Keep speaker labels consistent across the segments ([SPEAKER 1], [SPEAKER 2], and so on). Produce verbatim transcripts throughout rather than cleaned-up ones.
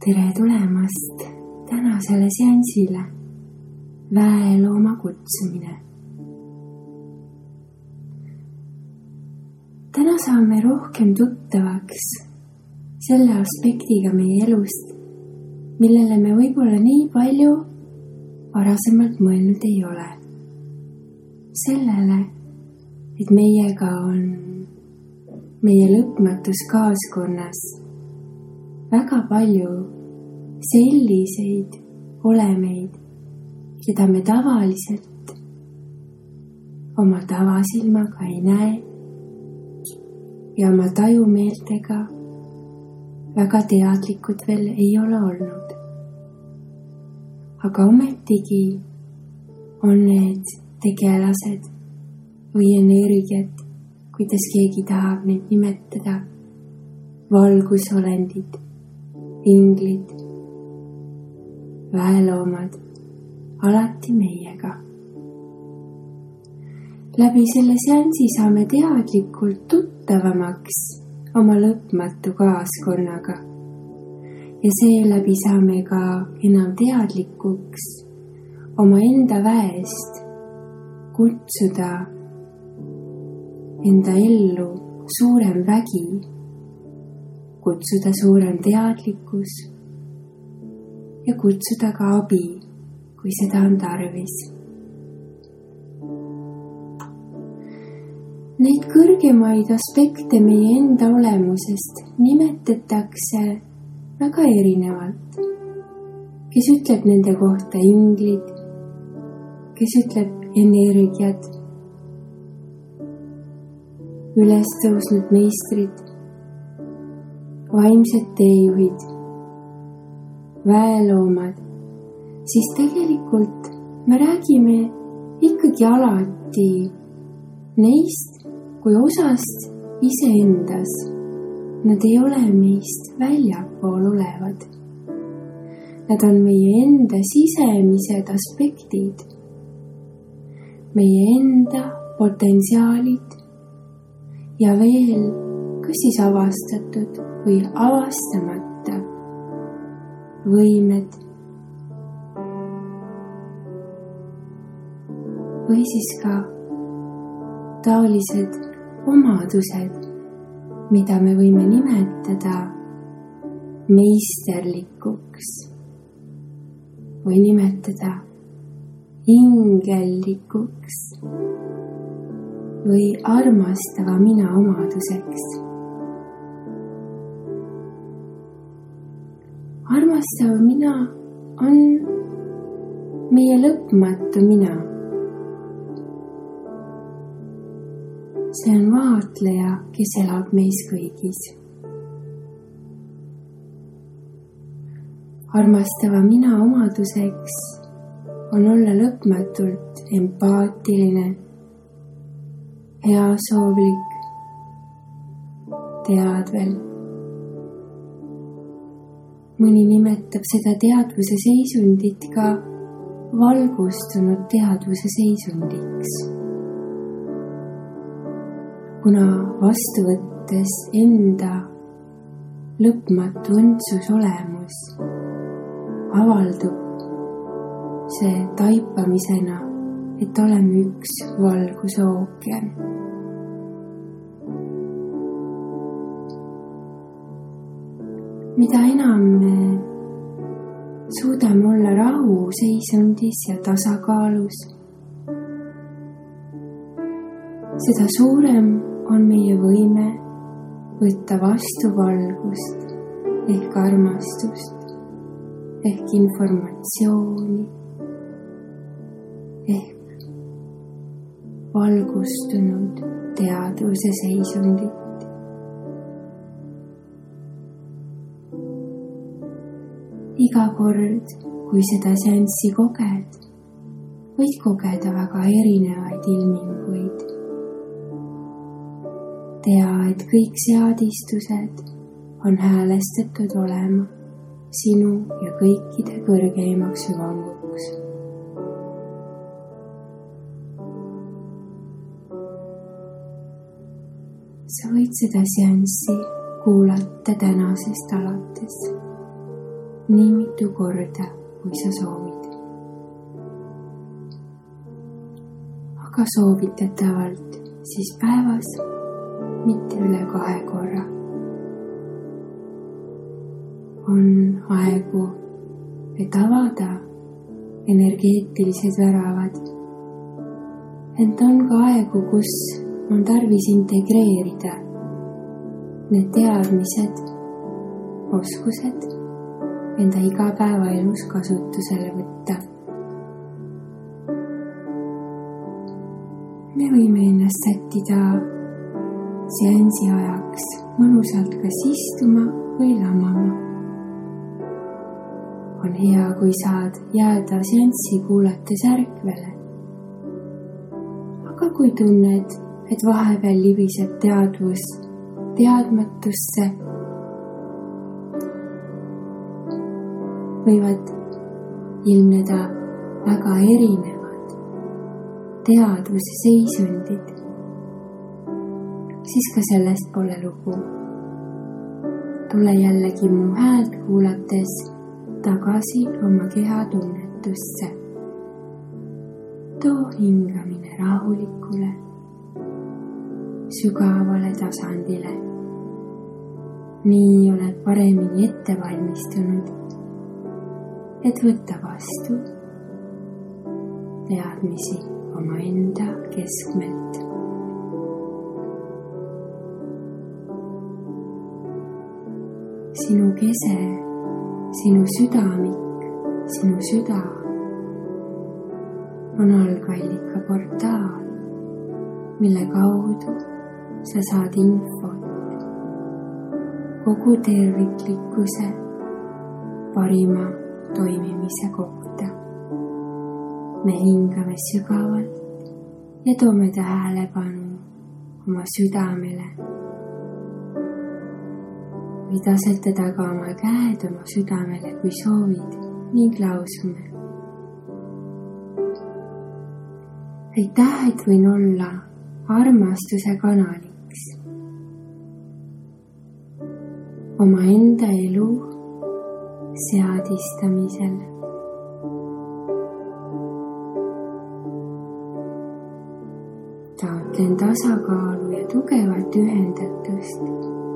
[SPEAKER 1] tere tulemast tänasele seansile väelooma kutsumine. Täna saame rohkem tuttavaks selle aspektiga meie elust, millele me võib-olla nii palju varasemalt mõelnud ei ole. Sellele, et meiega on meie lõpmatus kaaskonnas väga palju selliseid olemeid, keda me tavaliselt oma tavasilmaga ei näe ja oma tajumeeltega väga teadlikud veel ei ole olnud. Aga ometigi on need tegelased või energiat, kuidas keegi tahab neid nimetada, valgusolendid, inglid, väeloomad, alati meiega. Läbi selle seansi saame teadlikult tuttavamaks oma lõpmatu kaaskonnaga ja seeläbi saame ka enam teadlikuks oma enda väest kutsuda enda ellu suurem vägi, kutsuda suurem teadlikkus ja kutsuda ka abi, kui seda on tarvis. Neid kõrgemaid aspekte meie enda olemusest nimetatakse väga erinevalt. Kes ütleb nende kohta inglid, kes ütleb energiat, üles tõusnud meistrid, vaimsed teejuhid, väeloomad, siis tegelikult me räägime ikkagi alati neist kui osast iseendas. Nad ei ole meist väljapool olevad. Nad on meie enda sisemised aspektid, meie enda potentsiaalid ja veel kas siis avastatud või avastamata võimed või siis ka taolised omadused, mida me võime nimetada meisterlikuks või nimetada ingellikuks või armastava mina omaduseks. Armastav mina on meie lõpmatu mina. See on vaatleja, kes elab meis kõigis. Armastava mina omaduseks on olla lõpmatult empaatiline, heasoovlik, teadvel. Mõni nimetab seda teadvuse seisundit ka valgustunud teadvuse seisundiks. Kuna vastu võttes enda lõpmatu õndsus olemus avaldub see taipamisena, et oleme üks valgusookean. Mida enam me suudame olla rahu seisundis ja tasakaalus, seda suurem on meie võime võtta vastu valgust ehk armastust, ehk informatsiooni, ehk valgustunud teadvuse seisundit. Iga kord, kui seda seanssi koged, võid kogeda väga erinevaid ilminguid. Tea, et kõik seadistused on häälestatud olema sinu ja kõikide kõrgeimaks hüvanguks. Sa võid seda seanssi kuulata tänasest alates. nii mitu korda, kui sa soovid. Aga soovitatavalt siis päevas mitte üle kahe korra. On aegu, et avada energeetilised väravad. Ent on ka aegu, kus on tarvis integreerida need teadmised, oskused enda igapäevaelus kasutusele võtta. Me võime ennast sättida seansi ajaks mõnusalt kas istuma või lamama. On hea, kui saad jääda seanssi kuulates ärkvele. Aga kui tunned, et vahepeal libiseb teadvus teadmatusse, võivad ilmneda väga erinevad teadvuse seisundid, siis ka sellest pole lugu. Tule jällegi mu häält kuulates tagasi oma keha tunnetusse. Too hingamine rahulikule, sügavale tasandile. Nii oled paremini ette valmistunud, et võtta vastu teadmisi oma enda keskmelt. Sinu kese, sinu südamik, sinu süda on algallika portaal, mille kaudu sa saad infot kogu terviklikkuse parima toimimise kohta. Me hingame sügavalt ja toome tähelepanu oma südamele. Võid asetada ka oma käed oma südamele, kui soovid, ning lausume. Aitäh, et võin olla armastuse kanaliks oma enda elu seadistamisel. Taotlen tasakaalu ja tugevat ühendatust.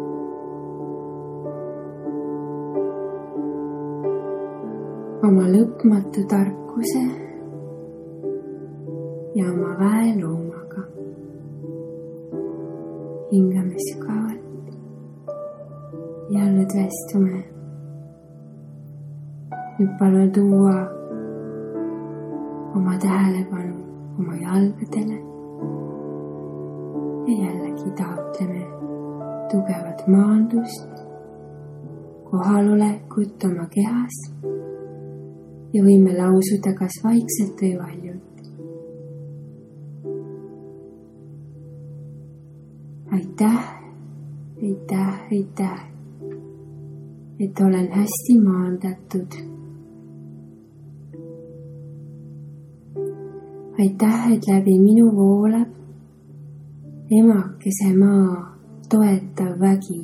[SPEAKER 1] Oma lõpmatu tarkuse ja oma väeloomaga. Hingame sügavalt ja lõdvestume. Nüüd palun tuua oma tähelepanu oma jalgadele ja jällegi taotleme tugevat maandust, kohalolekut oma kehas ja võime lausuda kas vaikselt või valjult. Aitäh, aitäh, aitäh, et olen hästi maandatud. Aitäh, et läbi minu voolab emakese maa toetav vägi.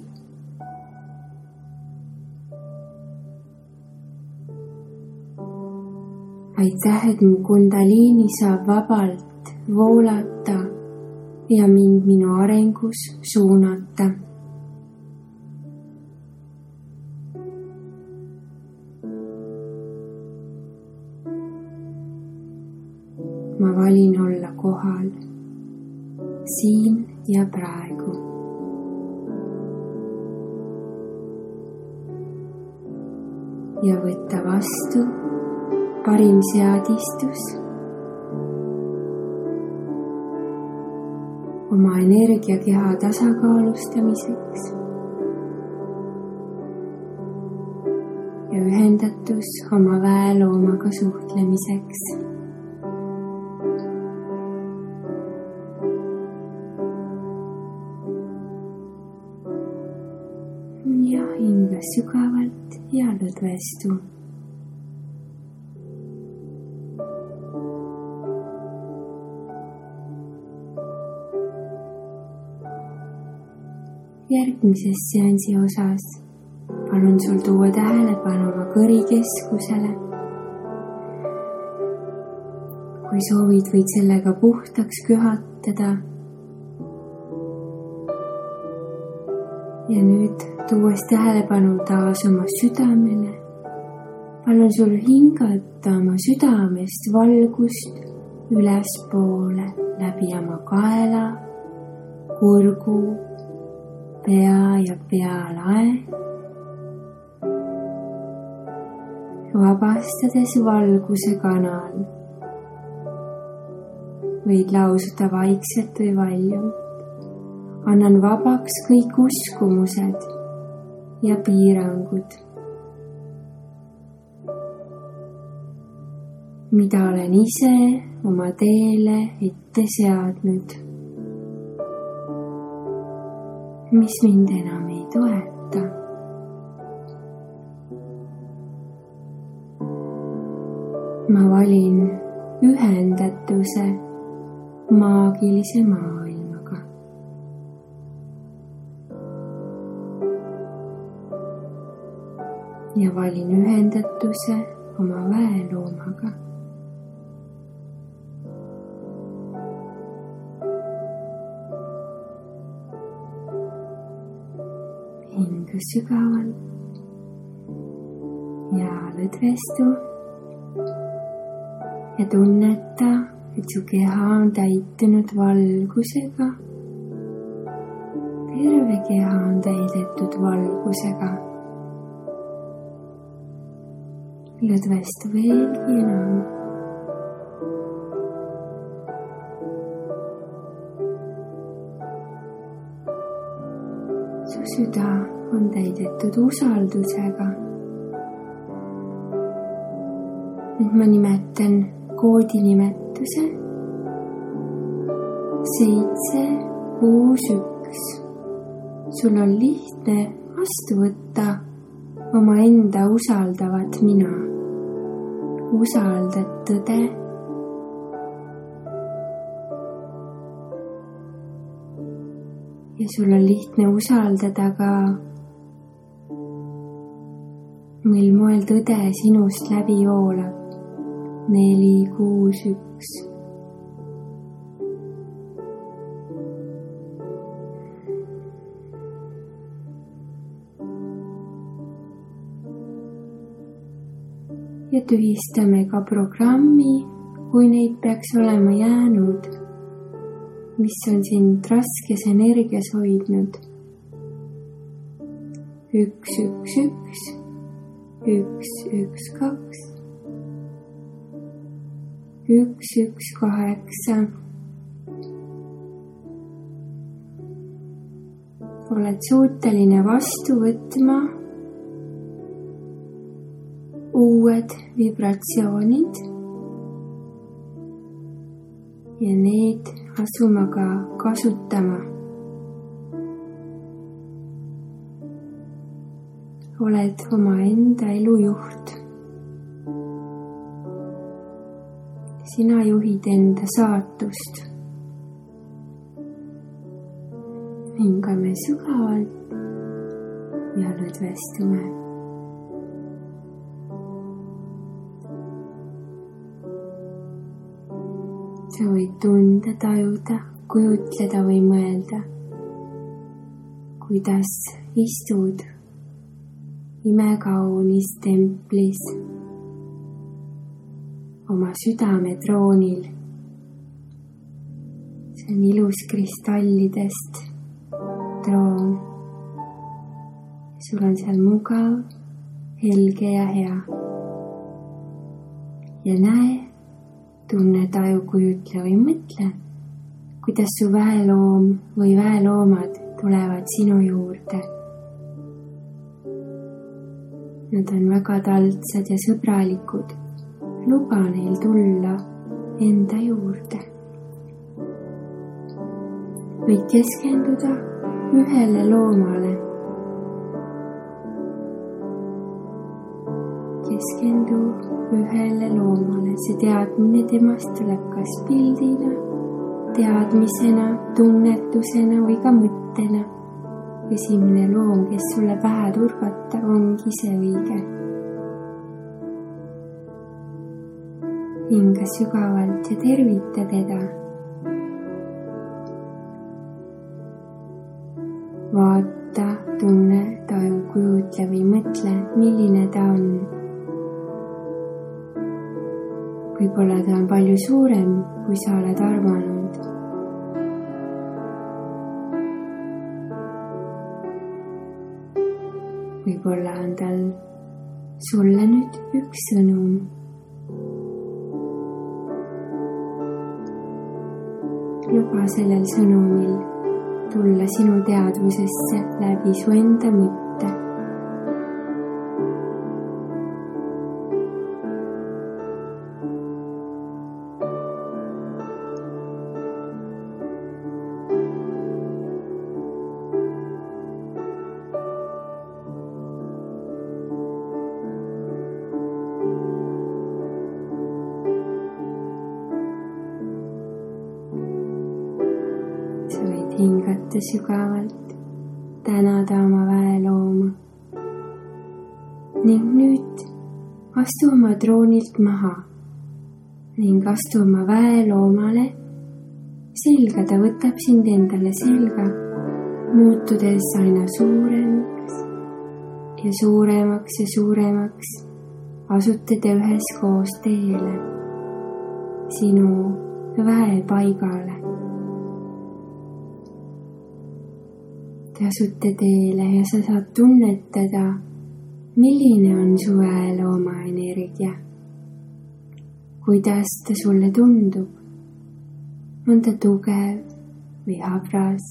[SPEAKER 1] Aitäh, et mu kundaliini saab vabalt voolata ja mind minu arengus suunata. Ma valin olla kohal, siin ja praegu. Ja võtta vastu parim seadistus oma energiakeha tasakaalustamiseks ja ühendatus oma väeloomaga suhtlemiseks. Ja hinga sügavalt ja lõdvestu. Järgmises seansi osas palun sul tuua tähelepanu oma kõrikeskusele. Kui soovid, võid sellega puhtaks kühatada. Ja nüüd tuues tähelepanu taas oma südamele. Palun sul hingata oma südamest valgust ülespoole läbi oma kaela, kurgu, pea ja pealae. Vabastades valguse kanal. Võid lausuda vaikselt või valjult. Annan vabaks kõik uskumused ja piirangud, mida olen ise oma teele ette seadnud, mis mind enam ei toeta. Ma valin ühendatuse maagilise maailmaga. Ja valin ühendatuse oma väeloomaga. Hinga sügavalt ja lõdvestu ja tunneta, et su keha on täitunud valgusega. Terve keha on täidetud valgusega. Lõdvestu veelgi enam. Su süda on täidetud usaldusega. Nüüd ma nimetan koodinimetuse seitse kuus üks. Sul on lihtne vastu võtta oma enda usaldavat mina. Usaldad tõde. Ja sul on lihtne usaldada ka, mil moel tõde sinust läbi joolab. Neli kuus üks. Ja tühistame ka programmi, kui neid peaks olema jäänud, mis on sind raskes energias hoidnud. Üks, üks, üks, üks, üks, kaks, üks, üks, kaheksa. Oled suuteline vastu võtma uued vibratsioonid ja need asuma ka kasutama. Oled oma enda elu juht. Sina juhid enda saatust. Hingame sügavalt ja lõdvestume. Sa võid tunda, tajuda, kujutleda või mõelda, kuidas istud imekaunis templis oma südametroonil. See on ilus kristallidest troon. Sul on seal mugav, helge ja hea. Ja näe, tunne, taju, kujutle või mõtle, kuidas su väeloom või väeloomad tulevad sinu juurde. Nad on väga taltsad ja sõbralikud. Luba neil tulla enda juurde. Võid keskenduda ühele loomale. Keskendu ühele loomale. See teadmine temast tuleb kas pildina, teadmisena, tunnetusena või ka mõttena. esimene loom, kes sulle pähe turgata, ongi see õige. Hinga sügavalt ja tervita teda. Vaata, tunne, taju, kujutle või mõtle, milline ta on. Võib-olla ta on palju suurem, kui sa oled arvanud. Võib-olla on tal sulle nüüd üks sõnum. Luba sellel sõnumil tulla sinu teadvusesse läbi su enda mõtte. Hingata sügavalt, tänada oma väelooma ning nüüd astu oma troonilt maha ning astu oma väeloomale selga. Ta võtab sind endale selga, muutudes aina suuremaks ja suuremaks ja suuremaks. Asute te üheskoos teele, sinu väepaigale. Te asute teele ja sa saad tunnetada, milline on su väelooma energia. Kuidas ta sulle tundub? On ta tugev või habras?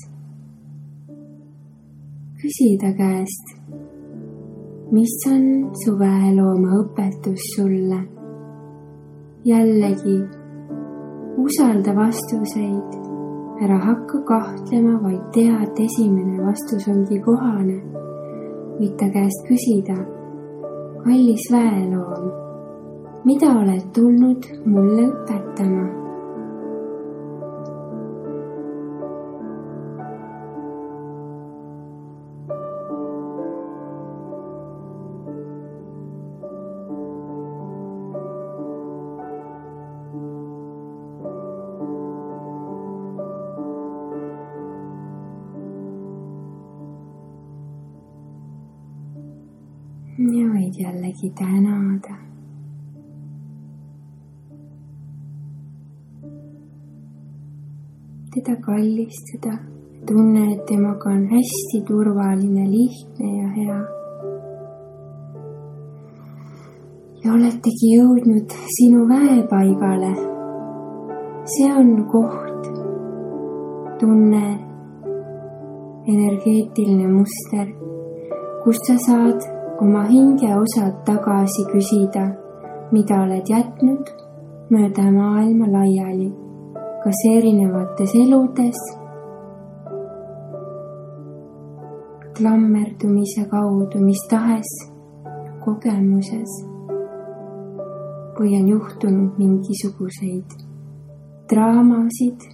[SPEAKER 1] Küsi ta käest, mis on su väelooma õpetus sulle? Jällegi, usalda vastuseid. Ära hakka kahtlema, vaid tea, et esimene vastus ongi kohane. Võid ta käest küsida, kallis väeloom, mida oled tulnud mulle õpetama? Ja võid jällegi tänada. Teda kallistada, tunne, et temaga on hästi turvaline, lihtne ja hea. Ja oletegi jõudnud sinu väepaigale. See on koht, tunne, energeetiline muster, kus sa saad oma hinge osad tagasi küsida, mida oled jätnud mööda maailma laiali, kas erinevates eludes, klammerdumise kaudu, mis tahes kogemuses, või on juhtunud mingisuguseid draamasid,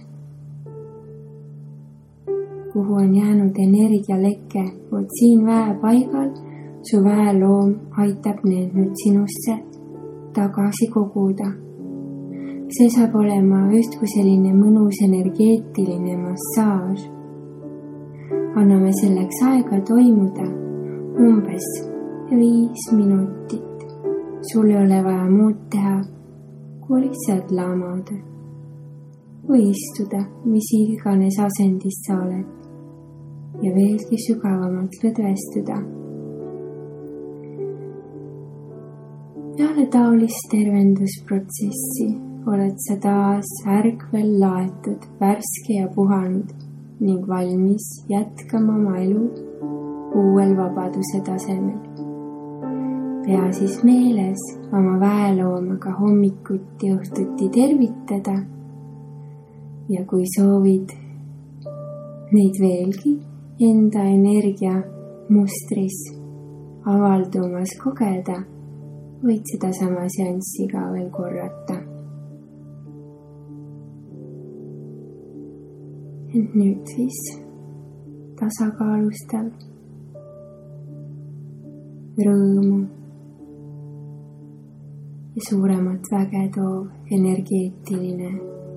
[SPEAKER 1] kuhu on jäänud energialeke. Vot siin väepaigal su väeloom aitab need nüüd sinusse tagasi koguda. See saab olema just kui selline mõnus energeetiline massaaž. Anname selleks aega toimuda umbes viis minutit. Sul ei ole vaja muud teha, kui lihtsalt lamada või istuda, mis iganes asendis sa oled ja veelgi sügavamalt lõdvestuda. Peale taolist tervendusprotsessi oled sa taas ärkvel laetud, värske ja puhanud ning valmis jätkama oma elu uuel vabaduse tasemel. Pea siis meeles oma väeloomaga hommikuti õhtuti tervitada ja kui soovid neid veelgi enda energia mustris avaldumas kogeda, võid seda sama seanssi ka veel korrata. Et nüüd siis tasakaalustav, rõõmu ja suuremat väge toov energeetiline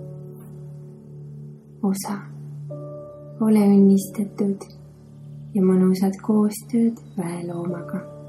[SPEAKER 1] osa. ole õnnistatud ja mõnusat koostööd väeloomaga.